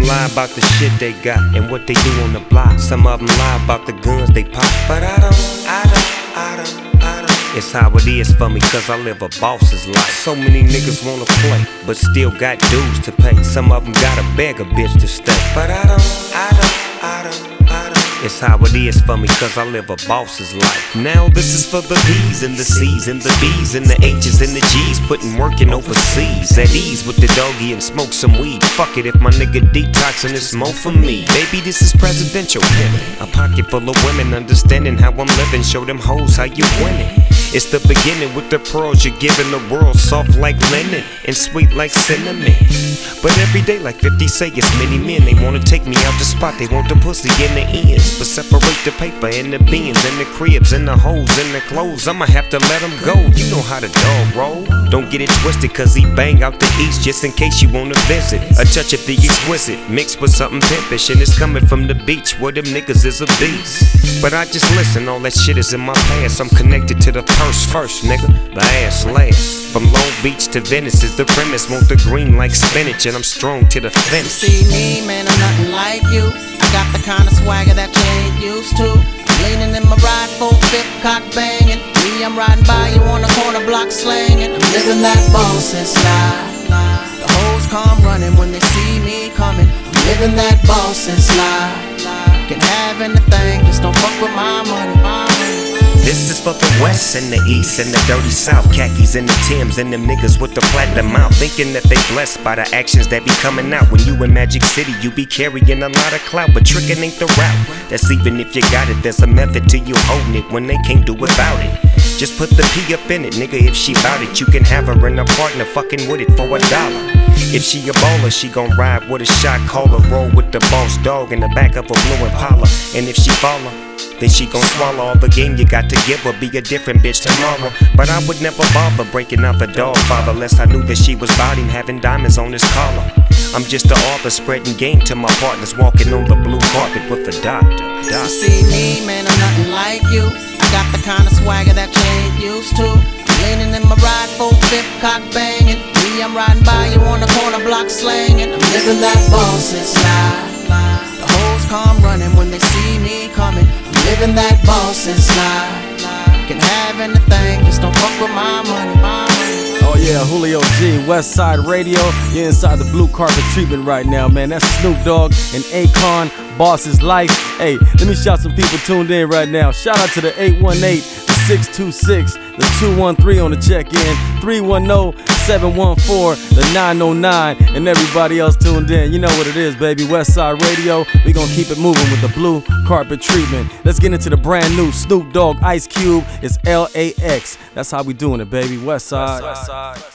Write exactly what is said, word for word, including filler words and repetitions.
them lie about the shit they got and what they do on the block. Some of them lie about the guns they pop. But I don't, I don't, I don't, I don't. It's how it is for me, cause I live a boss's life. So many niggas wanna play, but still got dues to pay. Some of them gotta beg a bitch to stay. But I don't, I don't, I don't, I don't. It's how it is for me, cause I live a boss's life. Now this is for the B's and the C's and the B's and the H's and the G's, putting working overseas at ease with the doggy and smoke some weed. Fuck it if my nigga detoxing, it's more for me. Baby, this is presidential pimpin'. A pocket full of women understanding how I'm living. Show them hoes how you winning. It's the beginning with the pearls you're giving the world, soft like linen and sweet like cinnamon. But every day, like fifty say, it's many men. They wanna take me out the spot, they want the pussy in the ends. But separate the paper and the beans and the cribs and the hoes and the clothes. I'ma have to let them go, you know how the dog roll. Don't get it twisted, cause he bang out the east, just in case you wanna visit. A touch of the exquisite, mixed with something pimpish, and it's coming from the beach where them niggas is a beast. But I just listen, all that shit is in my past. I'm connected to the purse first, nigga, the ass last. From Long Beach to Venice is the premise. Want the green like spinach, and I'm strong to the finish. See me, man, I'm nothing like you. I got the kind of swagger that you ain't used to. I'm leaning in my ride, full fifth, cock banging. Me, I'm riding by you on the corner block slanging. I'm living that boss's life. The hoes come running when they see me coming. I'm living that boss's life. Can have anything, just don't fuck with my money, my money. This is for the West and the East and the dirty South. Khakis and the Timbs and them niggas with the platinum mouth, thinking that they blessed by the actions that be coming out. When you in Magic City, you be carrying a lot of clout, but tricking ain't the route. That's even if you got it, there's a method to you holding it when they can't do without it. Just put the P up in it, nigga, if she bout it. You can have her and a partner fucking with it for a dollar. If she a baller, she gon' ride with a shot caller. Roll with the boss dog in the back of a blue Impala. And if she follow, then she gon' swallow all the game you got to give her. Be a different bitch tomorrow. But I would never bother breaking out the dog father, unless I knew that she was about him, having diamonds on his collar. I'm just the author spreading game to my partners, walking on the blue carpet with the doctor. You see me, man, I'm nothing like you. I got the kind of swagger that you ain't used to. I'm leaning in my ride, full fifth, cock banging. Me, I'm riding by you on the corner block slanging. I'm living that boss's life. The hoes come running when they see me coming. I'm living that boss's life. Can have anything, just don't fuck with my money, my money. Oh yeah, Julio G, Westside Radio. You're inside the blue carpet treatment right now, man. That's Snoop Dogg and Akon, Boss's Life. Hey, let me shout some people tuned in right now. Shout out to the eight one eight, the six two six, the two one three on the check-in, three one zero, seven one four, the nine oh nine, and everybody else tuned in. You know what it is, baby. Westside Radio. We gonna keep it moving with the blue carpet treatment. Let's get into the brand new Snoop Dogg Ice Cube. It's L A X. That's how we doing it, baby. Westside. Westside.